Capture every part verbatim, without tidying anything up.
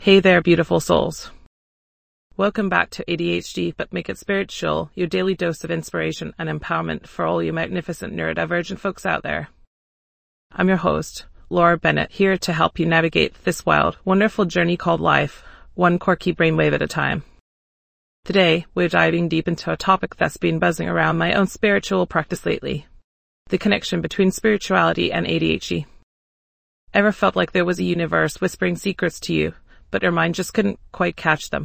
Hey there, beautiful souls. Welcome back to A D H D, but make it spiritual, your daily dose of inspiration and empowerment for all you magnificent neurodivergent folks out there. I'm your host, Laura Bennett, here to help you navigate this wild, wonderful journey called life, one quirky brainwave at a time. Today, we're diving deep into a topic that's been buzzing around my own spiritual practice lately: the connection between spirituality and A D H D. Ever felt like there was a universe whispering secrets to you, but your mind just couldn't quite catch them?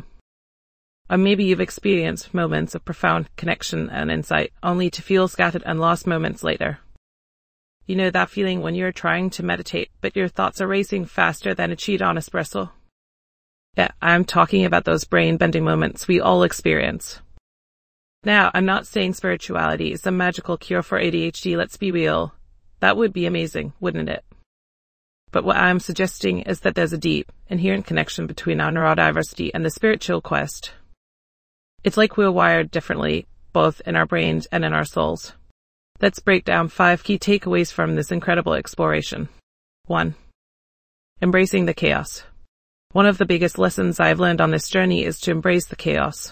Or maybe you've experienced moments of profound connection and insight, only to feel scattered and lost moments later. You know that feeling when you're trying to meditate, but your thoughts are racing faster than a cheat on espresso? Yeah, I'm talking about those brain-bending moments we all experience. Now, I'm not saying spirituality is a magical cure for A D H D, let's be real. That would be amazing, wouldn't it? But what I'm suggesting is that there's a deep, inherent connection between our neurodiversity and the spiritual quest. It's like we're wired differently, both in our brains and in our souls. Let's break down five key takeaways from this incredible exploration. One. Embracing the chaos. One of the biggest lessons I've learned on this journey is to embrace the chaos.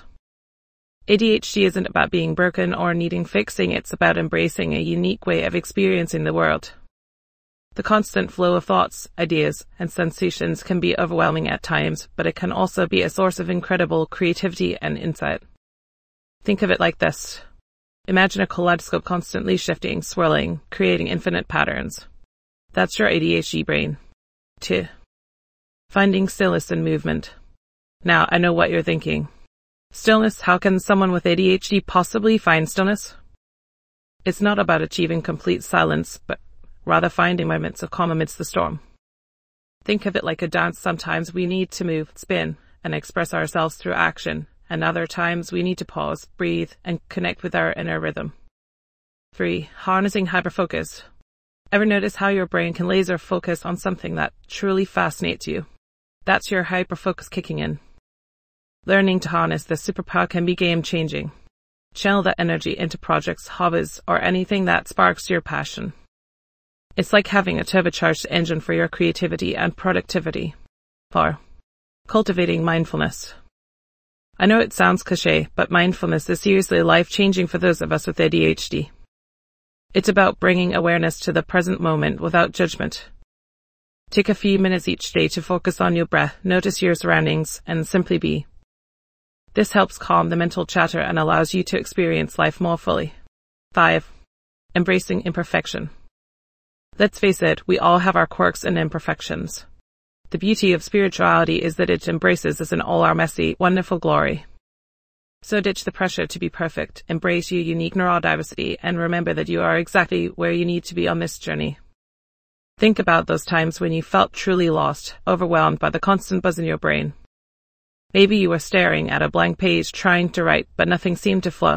A D H D isn't about being broken or needing fixing, it's about embracing a unique way of experiencing the world. The constant flow of thoughts, ideas, and sensations can be overwhelming at times, but it can also be a source of incredible creativity and insight. Think of it like this. Imagine a kaleidoscope constantly shifting, swirling, creating infinite patterns. That's your A D H D brain. Two. Finding stillness in movement. Now, I know what you're thinking. Stillness, how can someone with A D H D possibly find stillness? It's not about achieving complete silence, but rather finding moments of calm amidst the storm. Think of it like a dance. Sometimes we need to move, spin, and express ourselves through action, and other times we need to pause, breathe, and connect with our inner rhythm. Three. Harnessing hyperfocus. Ever notice how your brain can laser focus on something that truly fascinates you? That's your hyperfocus kicking in. Learning to harness this superpower can be game-changing. Channel that energy into projects, hobbies, or anything that sparks your passion. It's like having a turbocharged engine for your creativity and productivity. Four. Cultivating mindfulness. I know it sounds cliche, but mindfulness is seriously life-changing for those of us with A D H D. It's about bringing awareness to the present moment without judgment. Take a few minutes each day to focus on your breath, notice your surroundings, and simply be. This helps calm the mental chatter and allows you to experience life more fully. Five. Embracing imperfection. Let's face it, we all have our quirks and imperfections. The beauty of spirituality is that it embraces us in all our messy, wonderful glory. So ditch the pressure to be perfect, embrace your unique neurodiversity, and remember that you are exactly where you need to be on this journey. Think about those times when you felt truly lost, overwhelmed by the constant buzz in your brain. Maybe you were staring at a blank page trying to write, but nothing seemed to flow.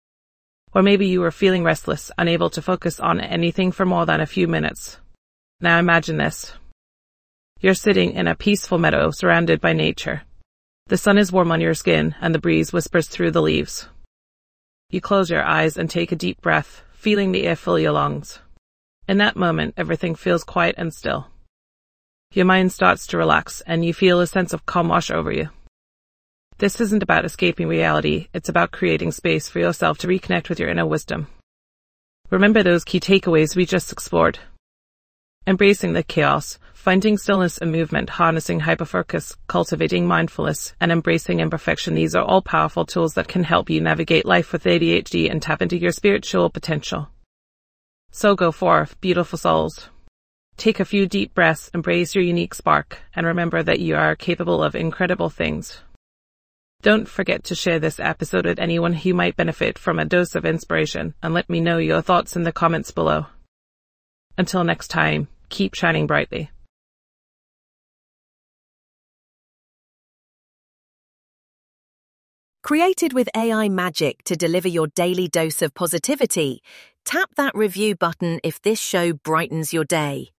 Or maybe you were feeling restless, unable to focus on anything for more than a few minutes. Now imagine this. You're sitting in a peaceful meadow surrounded by nature. The sun is warm on your skin and the breeze whispers through the leaves. You close your eyes and take a deep breath, feeling the air fill your lungs. In that moment, everything feels quiet and still. Your mind starts to relax and you feel a sense of calm wash over you. This isn't about escaping reality, it's about creating space for yourself to reconnect with your inner wisdom. Remember those key takeaways we just explored. Embracing the chaos, finding stillness and movement, harnessing hyperfocus, cultivating mindfulness, and embracing imperfection. These are all powerful tools that can help you navigate life with A D H D and tap into your spiritual potential. So go forth, beautiful souls. Take a few deep breaths, embrace your unique spark, and remember that you are capable of incredible things. Don't forget to share this episode with anyone who might benefit from a dose of inspiration, and let me know your thoughts in the comments below. Until next time, keep shining brightly. Created with A I magic to deliver your daily dose of positivity, tap that review button if this show brightens your day.